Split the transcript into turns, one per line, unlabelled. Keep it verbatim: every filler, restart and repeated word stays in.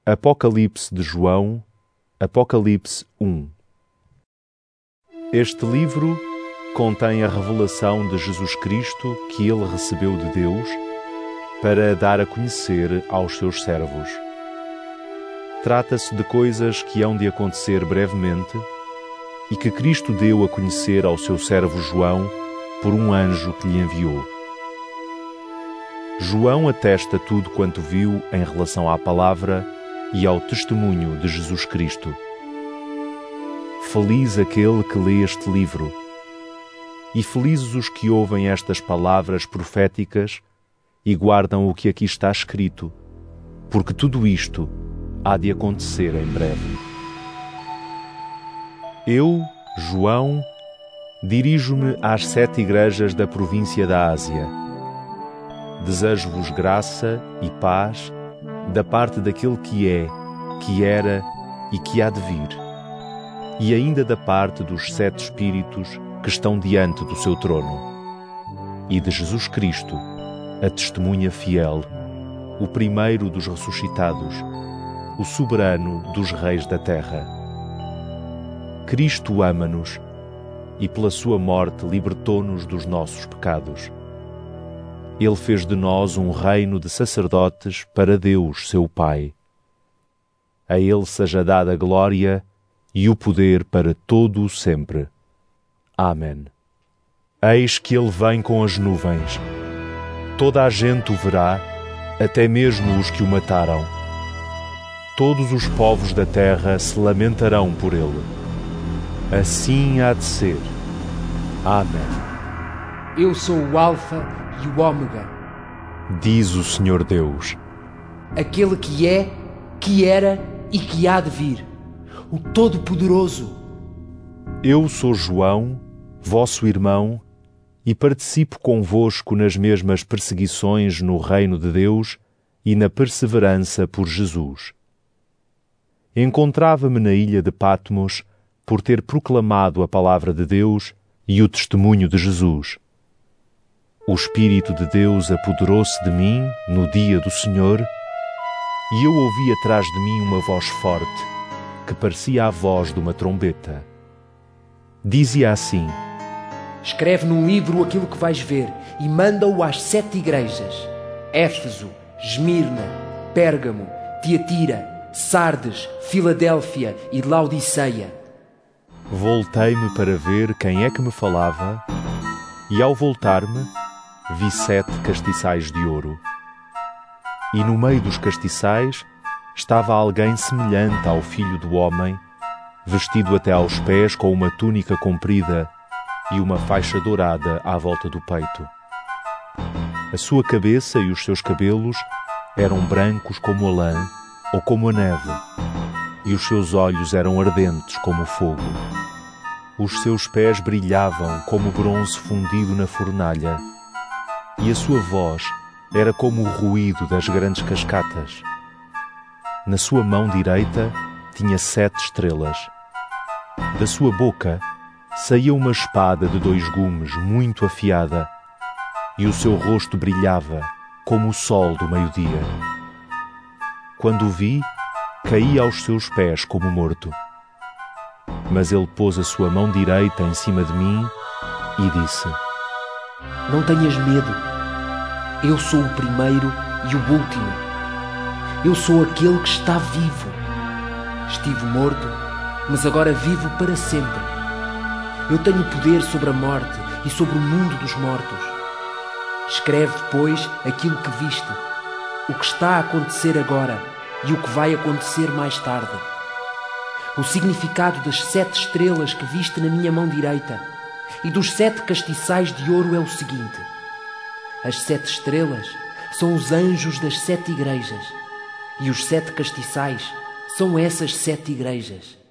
Apocalipse de João, Apocalipse um. Este livro contém a revelação de Jesus Cristo que ele recebeu de Deus para dar a conhecer aos seus servos. Trata-se de coisas que hão de acontecer brevemente e que Cristo deu a conhecer ao seu servo João por um anjo que lhe enviou. João atesta tudo quanto viu em relação à palavra e ao testemunho de Jesus Cristo. Feliz aquele que lê este livro, e felizes os que ouvem estas palavras proféticas e guardam o que aqui está escrito, porque tudo isto há de acontecer em breve. Eu, João, dirijo-me às sete igrejas da província da Ásia. Desejo-vos graça e paz da parte daquele que é, que era e que há de vir, e ainda da parte dos sete Espíritos que estão diante do seu trono, e de Jesus Cristo, a testemunha fiel, o primeiro dos ressuscitados, o soberano dos reis da terra. Cristo ama-nos e pela sua morte libertou-nos dos nossos pecados. Ele fez de nós um reino de sacerdotes para Deus, seu Pai. A Ele seja dada a glória e o poder para todo o sempre. Amém. Eis que Ele vem com as nuvens. Toda a gente o verá, até mesmo os que o mataram. Todos os povos da terra se lamentarão por Ele. Assim há de ser. Amém.
Eu sou o Alfa e o Ômega,
diz o Senhor Deus,
aquele que é, que era e que há de vir, o Todo-Poderoso.
Eu sou João, vosso irmão, e participo convosco nas mesmas perseguições no reino de Deus e na perseverança por Jesus. Encontrava-me na ilha de Patmos por ter proclamado a palavra de Deus e o testemunho de Jesus. O Espírito de Deus apoderou-se de mim no dia do Senhor, e eu ouvi atrás de mim uma voz forte, que parecia a voz de uma trombeta. Dizia assim:
escreve num livro aquilo que vais ver e manda-o às sete igrejas: Éfeso, Esmirna, Pérgamo, Tiatira, Sardes, Filadélfia e Laodiceia.
Voltei-me para ver quem é que me falava, e ao voltar-me, vi sete castiçais de ouro. E no meio dos castiçais estava alguém semelhante ao Filho do Homem, vestido até aos pés com uma túnica comprida e uma faixa dourada à volta do peito. A sua cabeça e os seus cabelos eram brancos como a lã ou como a neve, e os seus olhos eram ardentes como o fogo. Os seus pés brilhavam como bronze fundido na fornalha, e a sua voz era como o ruído das grandes cascatas. Na sua mão direita tinha sete estrelas. Da sua boca saía uma espada de dois gumes muito afiada, e o seu rosto brilhava como o sol do meio-dia. Quando o vi, caí aos seus pés como morto. Mas ele pôs a sua mão direita em cima de mim e disse:
não tenhas medo. Eu sou o primeiro e o último. Eu sou aquele que está vivo. Estive morto, mas agora vivo para sempre. Eu tenho poder sobre a morte e sobre o mundo dos mortos. Escreve, pois, aquilo que viste, o que está a acontecer agora e o que vai acontecer mais tarde. O significado das sete estrelas que viste na minha mão direita e dos sete castiçais de ouro é o seguinte: as sete estrelas são os anjos das sete igrejas, e os sete castiçais são essas sete igrejas.